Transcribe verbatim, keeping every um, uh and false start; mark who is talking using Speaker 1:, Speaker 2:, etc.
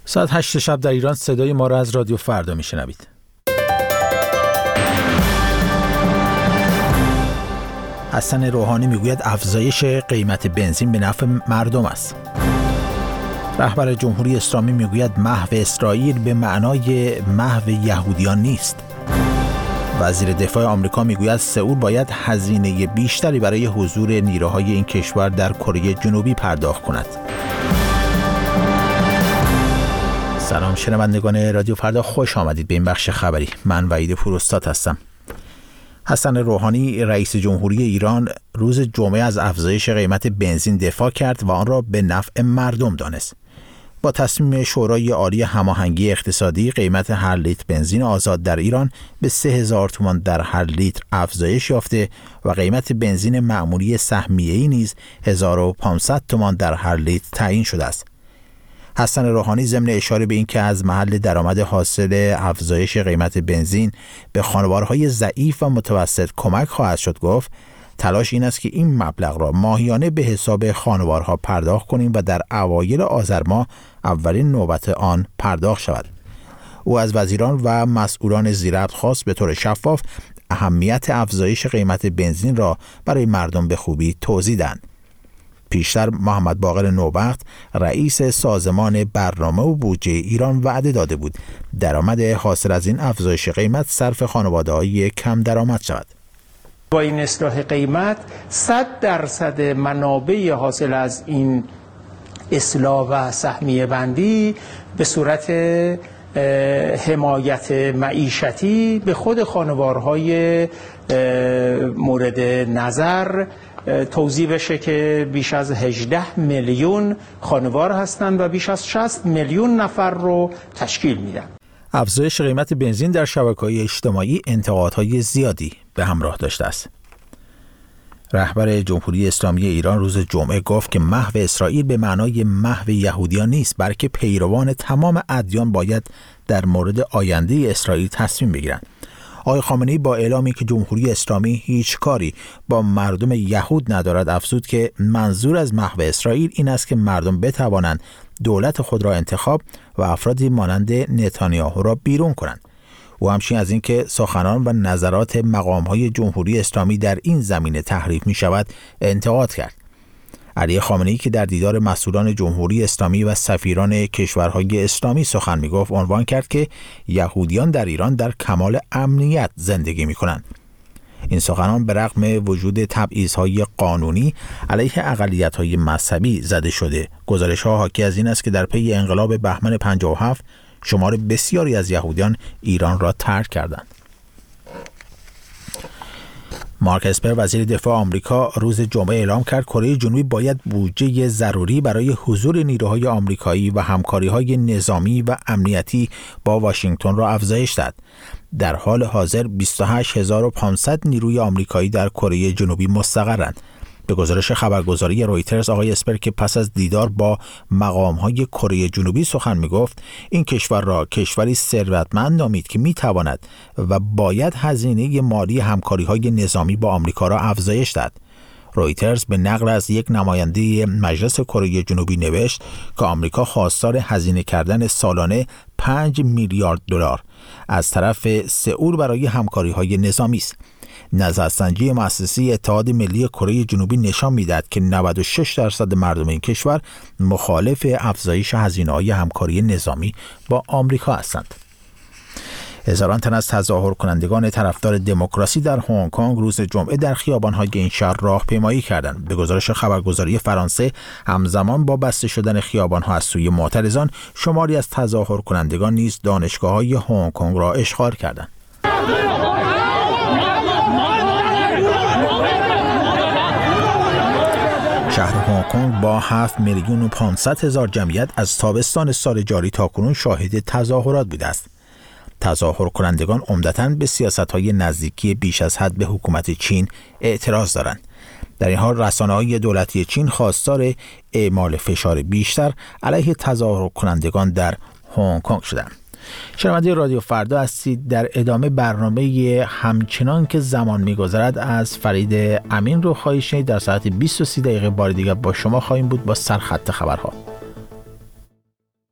Speaker 1: ساعت هشت شب در ایران صدای ما را از رادیو فردا میشنوید. حسن روحانی میگوید افزایش قیمت بنزین به نفع مردم است. رهبر جمهوری اسلامی میگوید محو اسرائیل به معنای محو یهودیان نیست. وزیر دفاع آمریکا میگوید سئول باید هزینه بیشتری برای حضور نیروهای این کشور در کره جنوبی پرداخت کند. سلام شنوندگان رادیو فردا، خوش آمدید به این بخش خبری. من وحید پوراستاد هستم. حسن روحانی رئیس جمهوری ایران روز جمعه از افزایش قیمت بنزین دفاع کرد و آن را به نفع مردم دانست. با تصمیم شورای عالی هماهنگی اقتصادی قیمت هر لیتر بنزین آزاد در ایران به سه هزار تومان در هر لیتر افزایش یافته و قیمت بنزین معمولی سهمیه‌ای نیز هزار و پانصد تومان در هر لیتر تعیین شده است. حسن روحانی ضمن اشاره به این که از محل درآمد حاصل افزایش قیمت بنزین به خانوارهای ضعیف و متوسط کمک خواهد شد گفت تلاش این است که این مبلغ را ماهیانه به حساب خانوارها پرداخت کنیم و در اوایل آذر ماه اولین نوبت آن پرداخت شود. او از وزیران و مسئولان زیربط خواست به طور شفاف اهمیت افزایش قیمت بنزین را برای مردم به خوبی توضیح دهند. پیشتر محمد باقر نوبخت رئیس سازمان برنامه و بودجه ایران وعده داده بود درآمد حاصل از این افزایش قیمت صرف خانواده‌های کم درآمد شود.
Speaker 2: با این اصلاح قیمت صد درصد منابع حاصل از این اصلاح و سهمیه بندی به صورت حمایت معیشتی به خود خانوارهای مورد نظر توزیع بشه که بیش از هجده میلیون خانوار هستند و بیش از شصت میلیون نفر رو تشکیل میدن.
Speaker 1: افزایش قیمت بنزین در شبکه‌های اجتماعی انتقادهای زیادی به همراه داشته است. رهبر جمهوری اسلامی ایران روز جمعه گفت که محو اسرائیل به معنای محو یهودیان نیست، بلکه پیروان تمام ادیان باید در مورد آینده اسرائیل تصمیم بگیرند. آقای خامنه‌ای با اعلامی که جمهوری اسلامی هیچ کاری با مردم یهود ندارد افزود که منظور از محو اسرائیل این است که مردم بتوانند دولت خود را انتخاب و افرادی مانند نتانیاهو را بیرون کنند. او همچنین از اینکه سخنان و نظرات مقام‌های جمهوری اسلامی در این زمینه تحریف می‌شود انتقاد کرد. علی خامنه‌ای که در دیدار مسئولان جمهوری اسلامی و سفیران کشورهای اسلامی سخن می‌گفت عنوان کرد که یهودیان در ایران در کمال امنیت زندگی می‌کنند. این سخنان به رغم وجود تبعیض‌های قانونی علیه اقلیت‌های مذهبی زده شده. گزارش‌ها حاکی از این است که در پی انقلاب بهمن پنجاه و هفت شمار بسیاری از یهودیان ایران را ترک کردند. مارک اسپر وزیر دفاع آمریکا روز جمعه اعلام کرد کره جنوبی باید بودجه ضروری برای حضور نیروهای آمریکایی و همکاری‌های نظامی و امنیتی با واشنگتن را افزایش داد. در حال حاضر بیست و هشت هزار و پانصد نیروی آمریکایی در کره جنوبی مستقرند. به گزارش خبرگزاری رویترز آقای اسپر که پس از دیدار با مقام‌های کره جنوبی سخن می‌گفت این کشور را کشوری ثروتمند نامید که می‌تواند و باید هزینه مالی همکاری‌های نظامی با آمریکا را افزایش داد. رویترز به نقل از یک نماینده مجلس کره جنوبی نوشت که آمریکا خواستار هزینه کردن سالانه پنج میلیارد دلار از طرف سئول برای همکاری‌های نظامی است. نظرسنجی مؤسسه اتحاد ملی کره جنوبی نشان می‌دهد که نود و شش درصد مردم این کشور مخالف افزایش هزینه‌های همکاری نظامی با آمریکا هستند. هزاران تن از تظاهر کنندگان طرفدار دموکراسی در هنگ کنگ روز جمعه در خیابان‌های این شهر راهپیمایی کردند. به گزارش خبرگزاری فرانسه همزمان با بسته شدن خیابان‌ها از سوی معترضان شماری از تظاهر کنندگان نیز دانشگاه‌های هنگ کنگ را اشغال کردند. شهر هنگ کنگ با هفت میلیون و پانصد هزار جمعیت از تابستان سال جاری تاکنون شاهد تظاهرات بوده است. تظاهر کنندگان عمدتاً به سیاست‌های نزدیکی بیش از حد به حکومت چین اعتراض دارند. در این حال رسانه‌های دولتی چین خواستار اعمال فشار بیشتر علیه تظاهر کنندگان در هنگ کنگ شدند. شنونده رادیو فردا هستید. در ادامه برنامه همچنان که زمان می‌گذرد از فرید امین رو خواهید شنید. در ساعت بیست و سه دقیقه بار دیگر با شما خواهیم بود با سرخط خبرها.